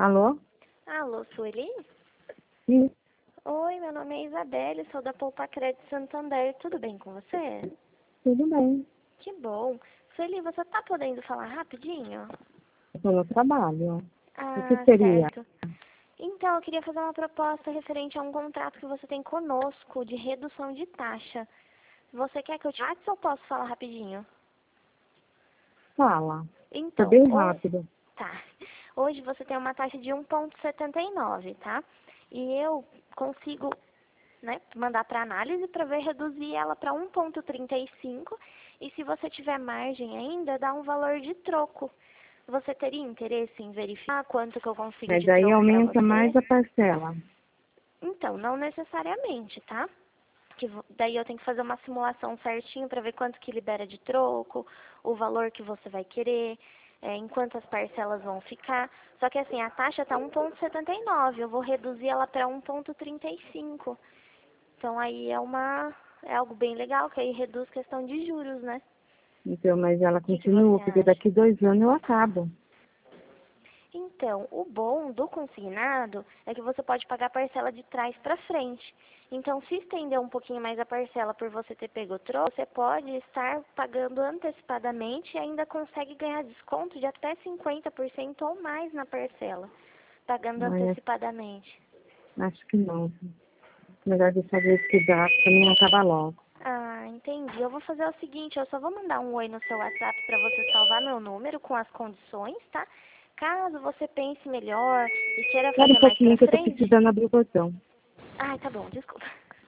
Alô? Alô, Sueli? Sim, Oi, meu nome é Isabelle, sou da Poupa Crédito Santander. Tudo bem com você? tudo bem. Que bom. Sueli, você tá podendo falar rapidinho? Estou no trabalho. O que Ah, seria? certo. Então, eu queria fazer uma proposta referente a um contrato que você tem conosco de redução de taxa. Você quer que eu te mate ou posso falar rapidinho? Fala. Foi Então, bem rápido. tá. Hoje você tem uma taxa de 1,79, tá? E eu consigo, né, mandar para análise para ver reduzir ela para 1,35 e se você tiver margem ainda, dá um valor de troco. Você teria interesse em verificar quanto que eu consigo Mas de aí troco para aumenta mais você? a parcela. Então, não necessariamente, tá? Daí eu tenho que fazer uma simulação certinho para ver quanto que libera de troco, o valor que você vai querer, em quantas parcelas vão ficar. Só que assim, a taxa tá 1,79, eu vou reduzir ela para 1,35. Então aí é algo bem legal, que aí reduz questão de juros, né? Então, mas ela O que que você continua, porque acha? daqui 2 anos eu acabo. Então, o bom do consignado é que você pode pagar a parcela de trás para frente. Então, se estender um pouquinho mais a parcela por você ter pego o troco, você pode estar pagando antecipadamente e ainda consegue ganhar desconto de até 50% ou mais na parcela, pagando Ai, antecipadamente. acho que não. Melhor dessa vez que dá, pra mim acabar logo. Ah, entendi. Eu vou fazer o seguinte, eu só vou mandar um oi no seu WhatsApp para você salvar meu número com as condições, tá? Caso você pense melhor e queira Espera um fazer mais pra pouquinho que eu tô frente. precisando abrir o botão. Ai, tá bom, desculpa.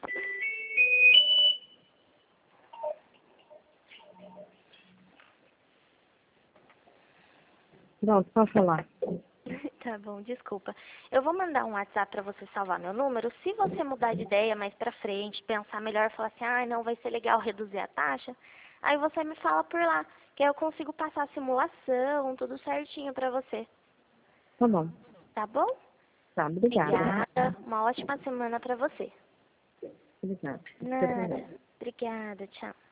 Pronto, pode falar. Tá bom, desculpa. Eu vou mandar um WhatsApp pra você salvar meu número. Se você mudar de ideia mais pra frente, pensar melhor, falar assim, ah, não, vai ser legal reduzir a taxa, aí você me fala por lá, que aí eu consigo passar a simulação, tudo certinho pra você. Tá bom. Tá bom? Tá, obrigada. Obrigada. Uma ótima semana pra você. Obrigada. Fica bem. Nada. Obrigada, tchau.